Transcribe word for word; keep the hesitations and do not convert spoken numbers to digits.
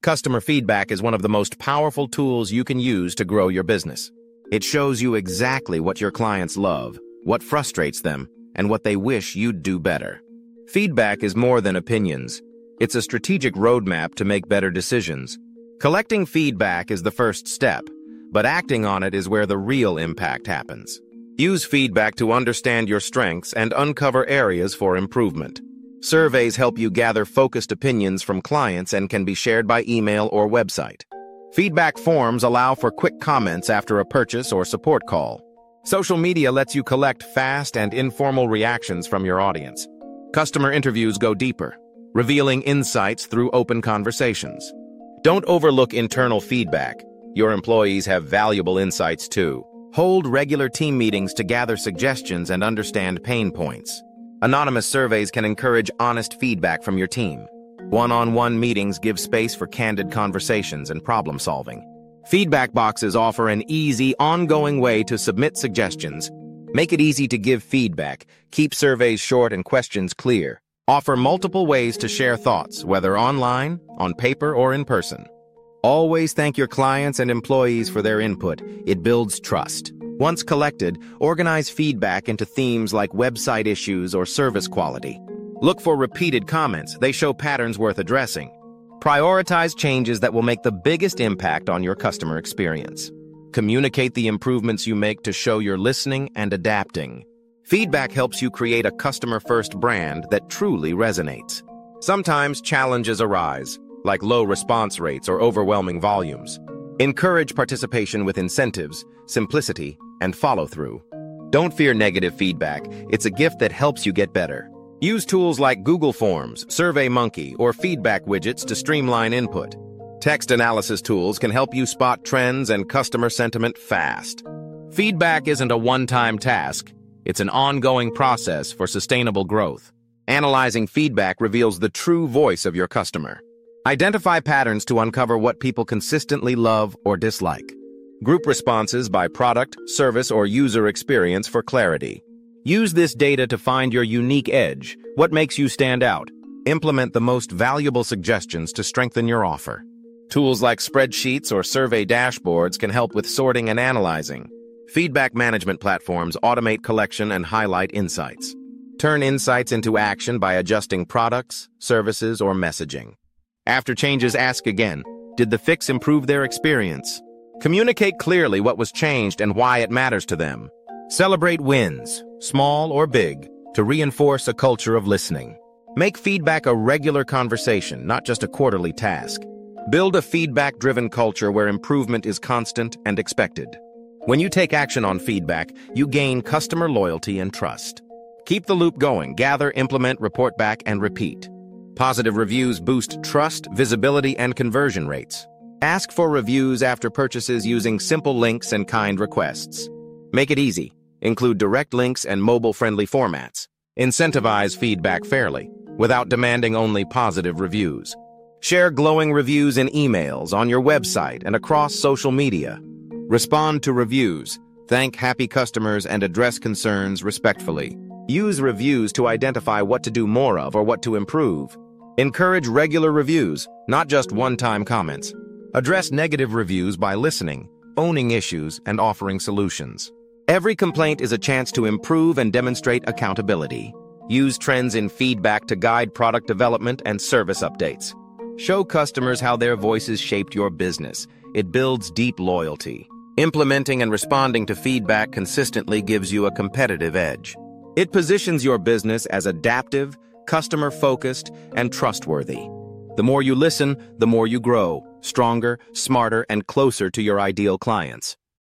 Customer feedback is one of the most powerful tools you can use to grow your business. It shows you exactly what your clients love, what frustrates them, and what they wish you'd do better. Feedback is more than opinions. It's a strategic roadmap to make better decisions. Collecting feedback is the first step, but acting on it is where the real impact happens. Use feedback to understand your strengths and uncover areas for improvement. Surveys help you gather focused opinions from clients and can be shared by email or website. Feedback forms allow for quick comments after a purchase or support call. Social media lets you collect fast and informal reactions from your audience. Customer interviews go deeper, revealing insights through open conversations. Don't overlook internal feedback. Your employees have valuable insights too. Hold regular team meetings to gather suggestions and understand pain points. Anonymous surveys can encourage honest feedback from your team. One-on-one meetings give space for candid conversations and problem solving. Feedback boxes offer an easy, ongoing way to submit suggestions. Make it easy to give feedback. Keep surveys short and questions clear. Offer multiple ways to share thoughts, whether online, on paper, or in person. Always thank your clients and employees for their input. It builds trust. Once collected, organize feedback into themes like website issues or service quality. Look for repeated comments. They show patterns worth addressing. Prioritize changes that will make the biggest impact on your customer experience. Communicate the improvements you make to show you're listening and adapting. Feedback helps you create a customer-first brand that truly resonates. Sometimes challenges arise, like low response rates or overwhelming volumes. Encourage participation with incentives, simplicity, and follow-through. Don't fear negative feedback. It's a gift that helps you get better. Use tools like Google Forms, SurveyMonkey, or feedback widgets to streamline input. Text analysis tools can help you spot trends and customer sentiment fast. Feedback isn't a one-time task. It's an ongoing process for sustainable growth. Analyzing feedback reveals the true voice of your customer. Identify patterns to uncover what people consistently love or dislike. Group responses by product, service, or user experience for clarity. Use this data to find your unique edge, what makes you stand out. Implement the most valuable suggestions to strengthen your offer. Tools like spreadsheets or survey dashboards can help with sorting and analyzing. Feedback management platforms automate collection and highlight insights. Turn insights into action by adjusting products, services, or messaging. After changes, ask again, did the fix improve their experience? Communicate clearly what was changed and why it matters to them. Celebrate wins, small or big, to reinforce a culture of listening. Make feedback a regular conversation, not just a quarterly task. Build a feedback-driven culture where improvement is constant and expected. When you take action on feedback, you gain customer loyalty and trust. Keep the loop going, gather, implement, report back, and repeat. Positive reviews boost trust, visibility, and conversion rates. Ask for reviews after purchases using simple links and kind requests. Make it easy. Include direct links and mobile-friendly formats. Incentivize feedback fairly, without demanding only positive reviews. Share glowing reviews in emails, on your website, and across social media. Respond to reviews, thank happy customers, and address concerns respectfully. Use reviews to identify what to do more of or what to improve. Encourage regular reviews, not just one-time comments. Address negative reviews by listening, owning issues, and offering solutions. Every complaint is a chance to improve and demonstrate accountability. Use trends in feedback to guide product development and service updates. Show customers how their voices shaped your business. It builds deep loyalty. Implementing and responding to feedback consistently gives you a competitive edge. It positions your business as adaptive, customer-focused, and trustworthy. The more you listen, the more you grow, stronger, smarter, and closer to your ideal clients.